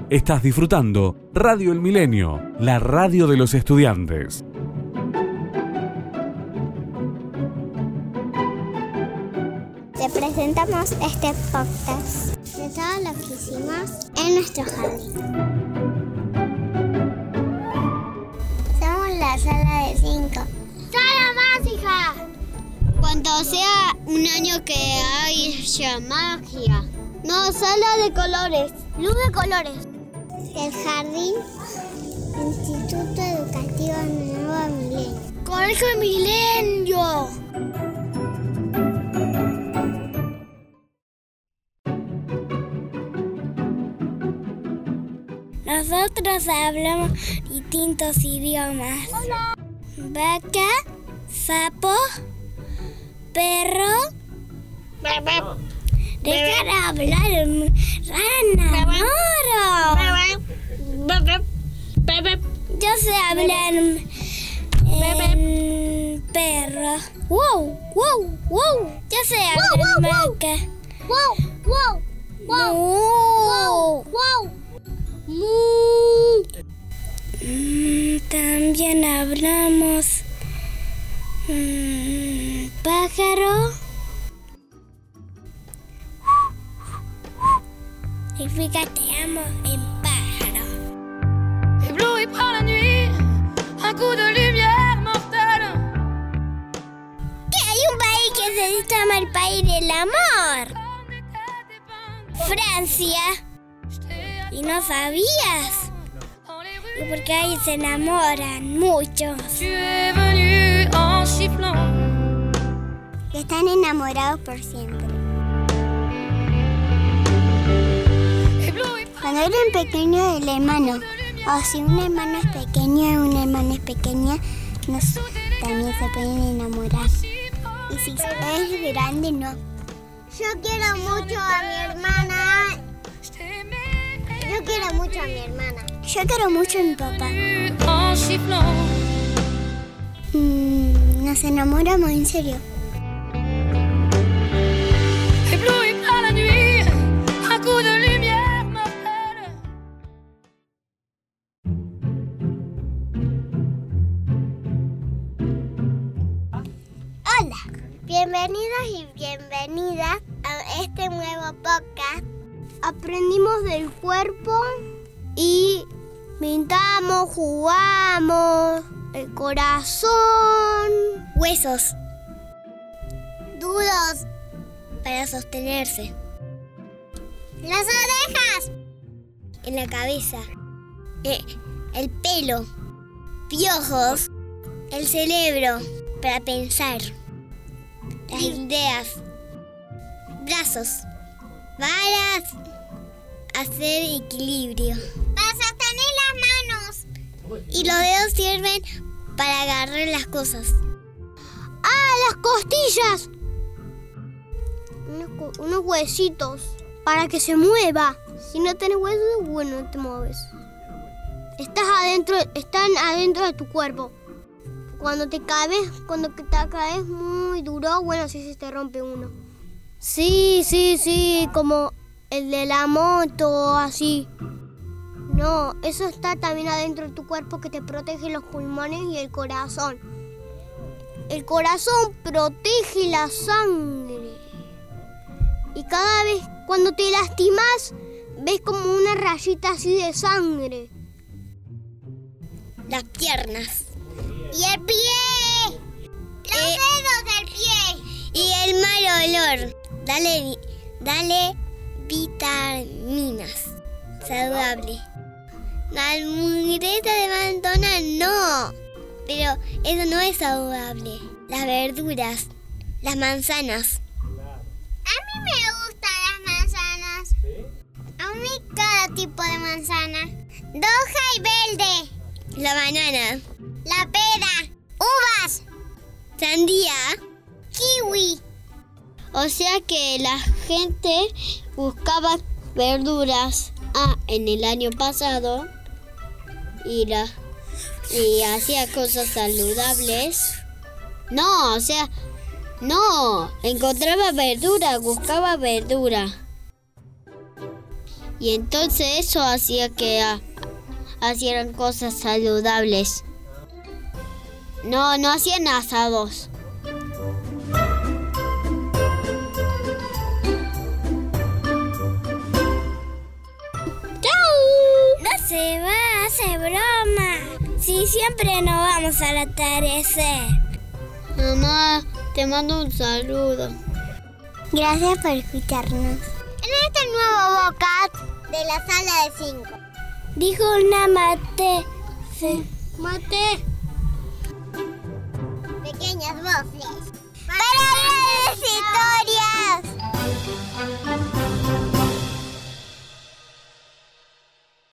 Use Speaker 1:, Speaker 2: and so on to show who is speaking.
Speaker 1: Estás disfrutando Radio El Milenio, la radio de los estudiantes.
Speaker 2: Te presentamos este podcast de todo lo que hicimos en nuestro jardín. Somos la sala de 5. ¡Sala más, hija! Cuando sea un año que haya magia. No, sala de colores. Luz de colores. El jardín Instituto Educativo Nuevo Milenio. ¡Colegio Milenio! Nosotros hablamos distintos idiomas. Hola. Vaca, sapo, perro. Deja de hablar, rana, moro. Yo sé hablar perro. Wow, wow, wow. Yo sé hablar vaca. Wow, wow, wow, wow, wow. También hablamos pájaro. Significa te amo en pájaro.
Speaker 3: Ébloui par la nuit, un coup de lumière mortelle.
Speaker 2: Que hay un país que se llama el país del amor. Francia. ¿Y no sabías? ¿Y por qué ahí se enamoran muchos?
Speaker 3: Tu es venu en sifflant.
Speaker 2: Que están enamorados por siempre. Cuando eran pequeños el hermano, o si un hermano es pequeño y una hermana es pequeña, también se pueden enamorar. Y si es grande, no. Yo quiero mucho a mi hermana. Yo quiero mucho a mi hermana. Yo quiero mucho a mi papá. Nos enamoramos en serio.
Speaker 3: Ébloui par la nuit, un coup de lumière mortelle.
Speaker 2: Hola, bienvenidos y bienvenidas a este nuevo podcast. Aprendimos del cuerpo y pintamos, jugamos, el corazón, huesos duros para sostenerse, las orejas en la cabeza, el pelo, piojos, el cerebro para pensar, las ideas, brazos, varas, hacer equilibrio. Para sostener las manos. Y los dedos sirven para agarrar las cosas. ¡Ah, las costillas! Unos huesitos para que se mueva. Si no tenés huesos, bueno, no te mueves. Están adentro de tu cuerpo. Cuando te caes muy duro, bueno, si se te rompe uno. Sí, como el de la moto, así. No, eso está también adentro de tu cuerpo que te protege los pulmones y el corazón. El corazón protege la sangre. Y cada vez cuando te lastimas, ves como una rayita así de sangre. Las piernas. Y el pie. Los dedos del pie. Y el mal olor. Dale vitaminas. Saludable. La almugreta de McDonald's no. Pero eso no es saludable. Las verduras. Las manzanas. A mí me gustan las manzanas. ¿Sí? A mí cada tipo de manzana. Roja y verde. La banana. La pera. Uvas. Sandía. Kiwi. O sea que la gente buscaba verduras en el año pasado y hacía cosas saludables. No, encontraba verdura, buscaba verdura.
Speaker 4: Y entonces eso hacía que hicieran cosas saludables. No hacían asados.
Speaker 5: No se va, hace broma. Si siempre nos vamos al atardecer.
Speaker 4: Mamá, te mando un saludo.
Speaker 5: Gracias por escucharnos.
Speaker 2: En este nuevo podcast de la sala de 5.
Speaker 5: Dijo una mate.
Speaker 2: Mate. Pequeñas voces. Para grandes historias.